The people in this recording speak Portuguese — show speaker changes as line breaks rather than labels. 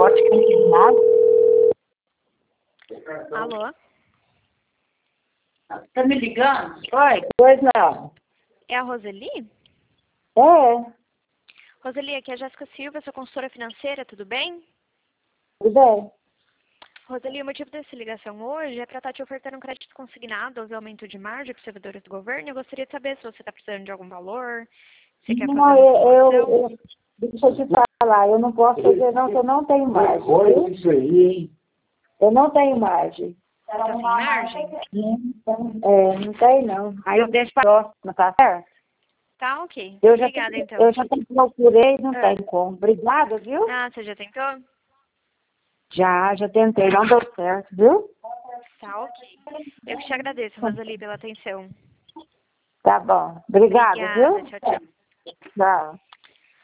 negócio de candidato.
Alô?
Tá me ligando? Oi, pois não.
É a Roseli?
É,
Roseli, aqui é a Jéssica Silva, sua consultora financeira, tudo bem?
tudo bem.
Roseli, o motivo dessa ligação hoje é para estar te ofertando um crédito consignado ou aumento de margem para os servidores do governo. Eu gostaria de saber se você está precisando de algum valor, se quer fazer
Não,
uma simulação.
deixa eu te falar, eu não posso fazer não, que eu não tenho margem.
Olha
Viu?
isso aí, hein?
Eu não tenho margem.
Está sem margem?
Não tem não. Aí eu deixo para próxima, tá certo?
Tá, ok.
Eu
Obrigada, então.
já procurei, não tem como. Obrigada, viu?
Ah, você já tentou?
Já tentei, não deu certo, viu?
Tá, ok. Eu que te agradeço, Roseli, pela atenção.
Tá bom. Obrigada,
Obrigada,
viu?
tchau, tchau.
Tchau.